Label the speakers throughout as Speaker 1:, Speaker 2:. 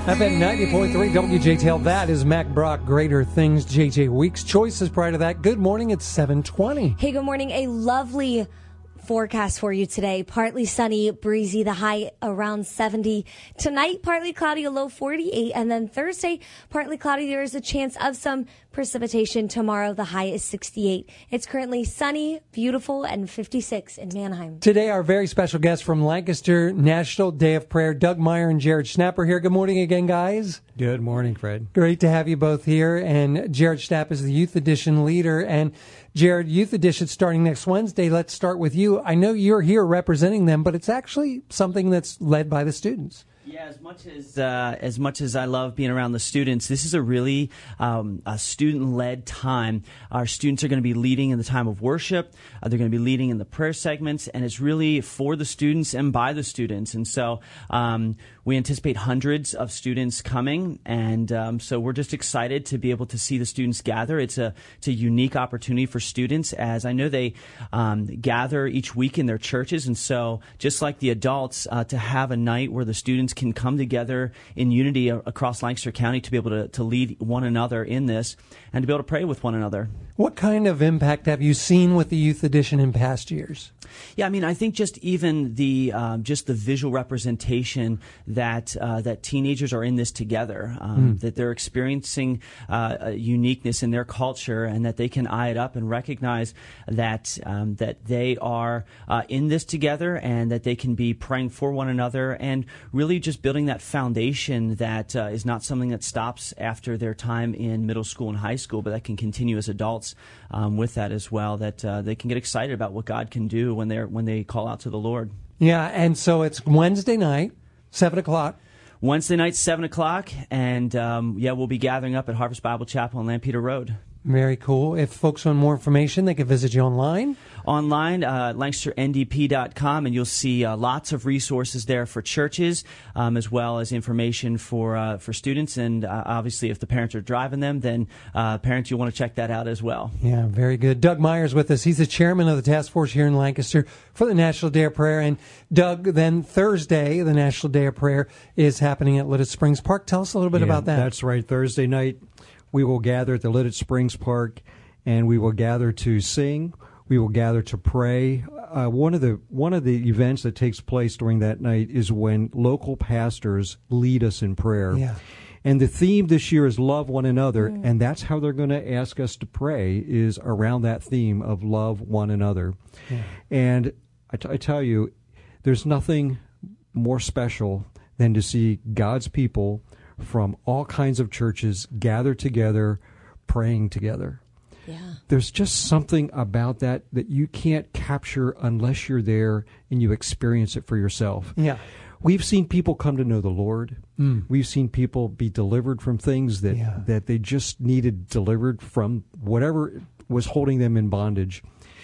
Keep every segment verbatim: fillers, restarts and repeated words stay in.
Speaker 1: F M ninety point three W J T L. That is Mac Brock, Greater Things. J J Weeks Choice is prior to that. Good morning. It's seven twenty.
Speaker 2: Hey, good morning. A lovely forecast for you today. Partly sunny, breezy, the high around seventy. Tonight, partly cloudy, a low forty-eight. And then Thursday, partly cloudy. There is a chance of some precipitation. Tomorrow, the high is sixty-eight. It's currently sunny, beautiful, and fifty-six in Manheim.
Speaker 1: Today, our very special guests from Lancaster National Day of Prayer, Doug Meyer and Jared Schnapp are here. Good morning again, guys.
Speaker 3: Good morning, Fred.
Speaker 1: Great to have you both here. And Jared Schnapp is the Youth Edition leader. And Jared, Youth Edition starting next Wednesday. Let's start with you. I know you're here representing them, but it's actually something that's led by the students.
Speaker 4: Yeah, as much as uh, as much as I love being around the students, this is a really um, a student-led time. Our students are going to be leading in the time of worship. Uh, they're going to be leading in the prayer segments, and it's really for the students and by the students. And so um, we anticipate hundreds of students coming, and um, so we're just excited to be able to see the students gather. It's a it's a unique opportunity for students, as I know they um, gather each week in their churches, and so just like the adults, uh, to have a night where the students can come together in unity across Lancaster County to be able to, to lead one another in this and to be able to pray with one another.
Speaker 1: What kind of impact have you seen with the Youth Edition in past years?
Speaker 4: Yeah, I mean, I think just even the um, just the visual representation that uh, that teenagers are in this together, um, mm. that they're experiencing uh, a uniqueness in their culture, and that they can eye it up and recognize that um, that they are uh, in this together, and that they can be praying for one another, and really just building that foundation that uh, is not something that stops after their time in middle school and high school, but that can continue as adults um, with that as well. That uh, they can get excited about what God can do when they're when they call out to the Lord.
Speaker 1: Yeah, and so it's Wednesday night, seven o'clock.
Speaker 4: Wednesday night, seven o'clock, and um, yeah, we'll be gathering up at Harvest Bible Chapel on Lampeter Road.
Speaker 1: Very cool. If folks want more information, they can visit you online.
Speaker 4: Online, uh, Lancaster N D P dot com, and you'll see uh, lots of resources there for churches, um, as well as information for uh, for students. And uh, obviously, if the parents are driving them, then uh, parents, you'll want to check that out as well.
Speaker 1: Yeah, very good. Doug Meyer's with us. He's the chairman of the task force here in Lancaster for the National Day of Prayer. And Doug, then Thursday, the National Day of Prayer is happening at Lititz Springs Park. Tell us a little bit
Speaker 3: yeah,
Speaker 1: about that.
Speaker 3: That's right. Thursday night, we will gather at the Lititz Springs Park, and we will gather to sing. We will gather to pray. Uh, one of the one of the events that takes place during that night is when local pastors lead us in prayer.
Speaker 1: Yeah.
Speaker 3: And the theme this year is love one another, mm. and that's how they're going to ask us to pray, is around that theme of love one another. Yeah. And I, t- I tell you, there's nothing more special than to see God's people from all kinds of churches gather together, praying together.
Speaker 2: Yeah.
Speaker 3: There's just something about that that you can't capture unless you're there and you experience it for yourself.
Speaker 1: Yeah.
Speaker 3: We've seen people come to know the Lord.
Speaker 1: Mm.
Speaker 3: We've seen people be delivered from things that,
Speaker 1: yeah.
Speaker 3: that they just needed delivered from, whatever was holding them in bondage.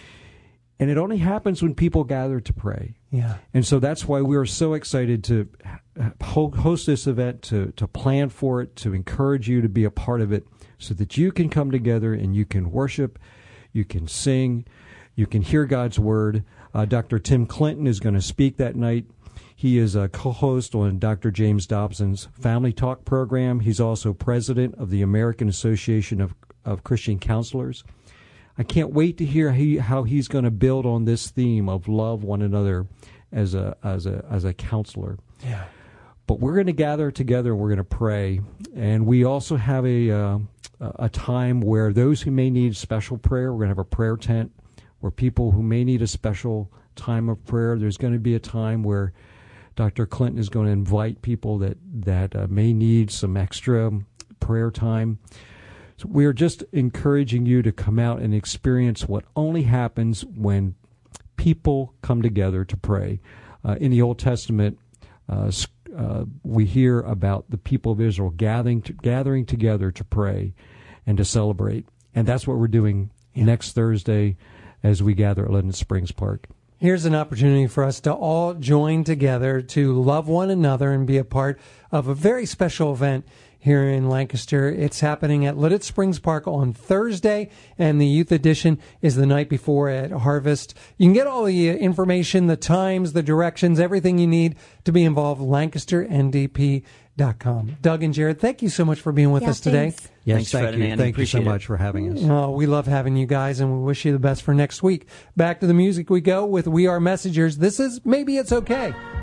Speaker 3: And it only happens when people gather to pray.
Speaker 1: Yeah.
Speaker 3: And so that's why we are so excited to host this event, to, to plan for it, to encourage you to be a part of it, so that you can come together and you can worship, you can sing, you can hear God's word. Uh, Doctor Tim Clinton is going to speak that night. He is a co-host on Doctor James Dobson's Family Talk program. He's also president of the American Association of, of Christian Counselors. I can't wait to hear he, how he's going to build on this theme of love one another as a as a as a counselor.
Speaker 1: Yeah.
Speaker 3: But we're going to gather together and we're going to pray, and we also have a uh, a time where those who may need special prayer, we're going to have a prayer tent where people who may need a special time of prayer. There's going to be a time where Doctor Clinton is going to invite people that that uh, may need some extra prayer time. So we're just encouraging you to come out and experience what only happens when people come together to pray. Uh, in the Old Testament, uh, uh, we hear about the people of Israel gathering to, gathering together to pray and to celebrate. And that's what we're doing yeah. next Thursday as we gather at Lititz Springs Park.
Speaker 1: Here's an opportunity for us to all join together to love one another and be a part of a very special event here in Lancaster. It's happening at Lititz Springs Park on Thursday, and the Youth Edition is the night before at Harvest. You can get all the information, the times, the directions, everything you need to be involved, Lancaster N D P dot com. Doug and Jared, thank you so much for being with
Speaker 2: Yeah,
Speaker 1: us today.
Speaker 2: thanks.
Speaker 3: Yes,
Speaker 4: Thanks,
Speaker 3: thank
Speaker 4: Fred and
Speaker 3: you.
Speaker 4: Andy.
Speaker 3: Thank you so
Speaker 4: Appreciate it.
Speaker 3: much for having us.
Speaker 1: Oh, we love having you guys, and we wish you the best for next week. Back to the music we go with We Are Messengers. This is Maybe It's Okay.